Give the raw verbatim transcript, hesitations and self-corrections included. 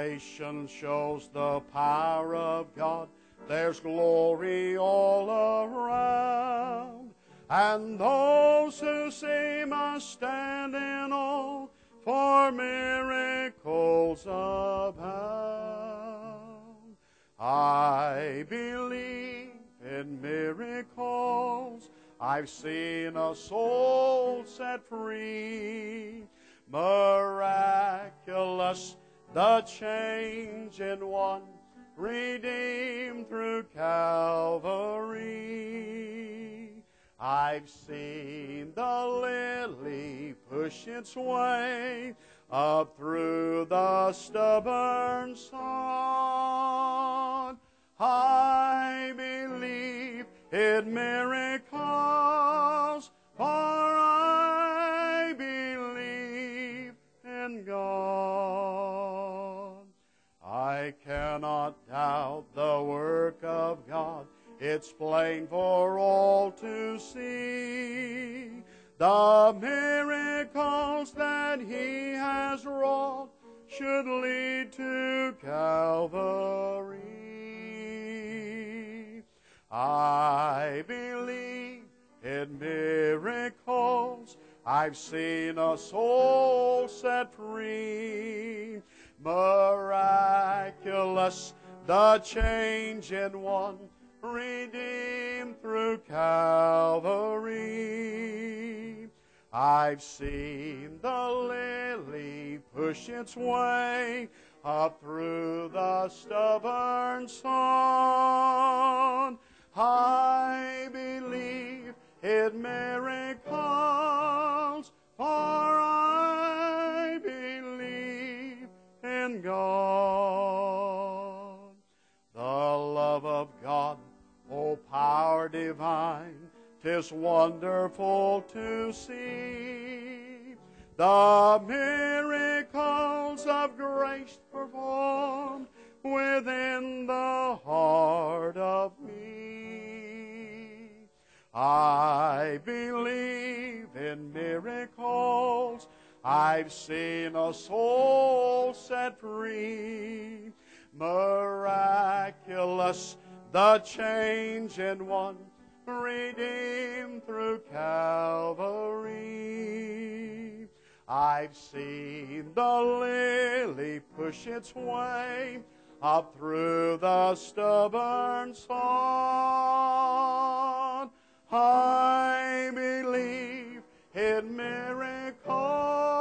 creation shows the power of God. There's glory all around, and those who see must stand in awe, for miracles abound. I believe in miracles. I've seen a soul set free. Miraculous the change in one redeemed through Calvary. I've seen the lily push its way up through the stubborn sod. I believe in miracles, for I believe in God. I cannot doubt the work of God. It's plain for all to see. The miracles that He has wrought should lead to Calvary. I believe in miracles. I've seen a soul set free. Miraculous the change in one redeemed through Calvary. I've seen the lily push its way up through the stubborn sod. I believe in miracles, for I believe in God. The love of God, O power divine, 'tis wonderful to see. The miracles of grace performed within the heart of me. I believe in miracles. I've seen a soul set free. Miraculous the change in one redeemed through Calvary. I've seen the lily push its way up through the stubborn sod. I believe in miracles.